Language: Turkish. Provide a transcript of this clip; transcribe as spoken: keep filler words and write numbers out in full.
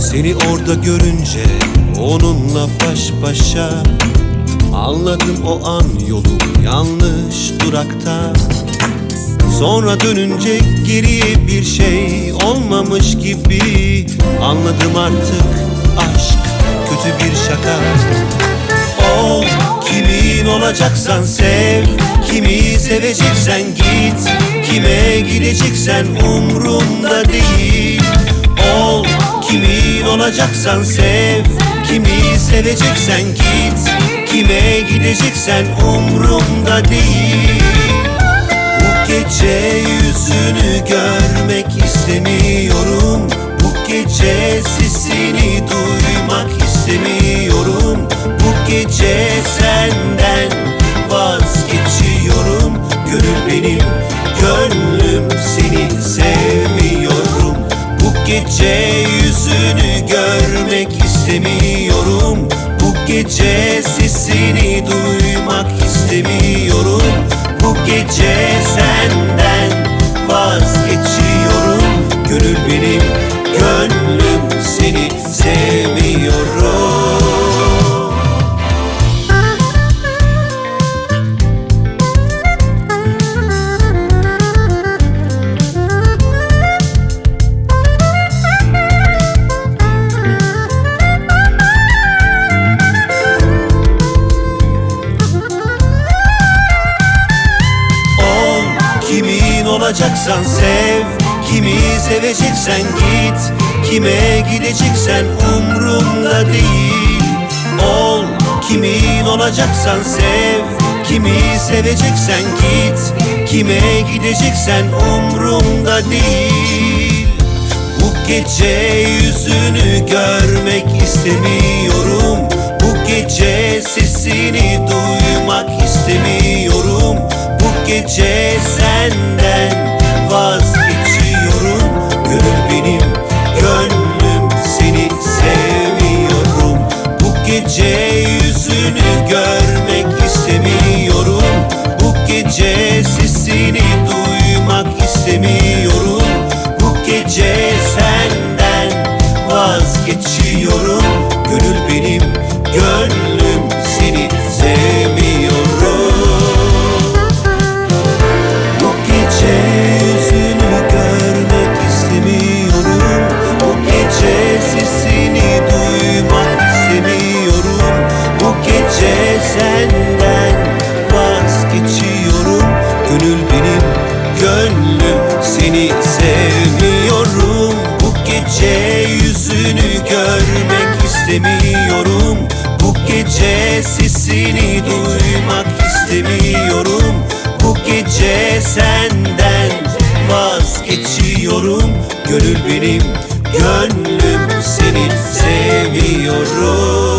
Seni orada görünce, onunla baş başa, anladım o an yolum yanlış durakta. Sonra dönünce geriye bir şey olmamış gibi, anladım artık aşk kötü bir şaka. Ol, kimin olacaksan sev, kimi seveceksen git, kime gideceksen umrumda değil. Ol, kimin olacaksan sev, kimi seveceksen git, kime gideceksen umrumda değil. Bu gece yüzünü görmek istemiyorum, bu gece sesini duymak istemiyorum. Bu gece senden vazgeçiyorum. Gönül benim, gönlüm seni sevmiyorum. Bu gece yüzünü görmek istemiyorum, bu gece sesini duymak istemiyorum. Bu gece senden vazgeçiyorum. Gönül benim, gönlüm seni sevmiyorum. Kimin olacaksan sev, kimi seveceksen git, kime gideceksen umrumda değil. Ol, kimin olacaksan sev, kimi seveceksen git, kime gideceksen umrumda değil. Bu gece yüzünü görmek istemiyorum, bu gece sesini duymak istemiyorum. Bu gece senden vazgeçiyorum. Gönül benim, gönlüm seni sevmiyorum. Bu gece yüzünü görmek istemiyorum, bu gece sesini duymak istemiyorum. Bu gece senden vazgeçiyorum. Gönül benim, gönlüm seni sevmiyorum. Senden vazgeçiyorum. Gönül benim, gönlüm seni sevmiyorum. Bu gece yüzünü görmek istemiyorum, bu gece sesini duymak istemiyorum. Bu gece senden vazgeçiyorum. Gönül benim, gönlüm seni seviyorum.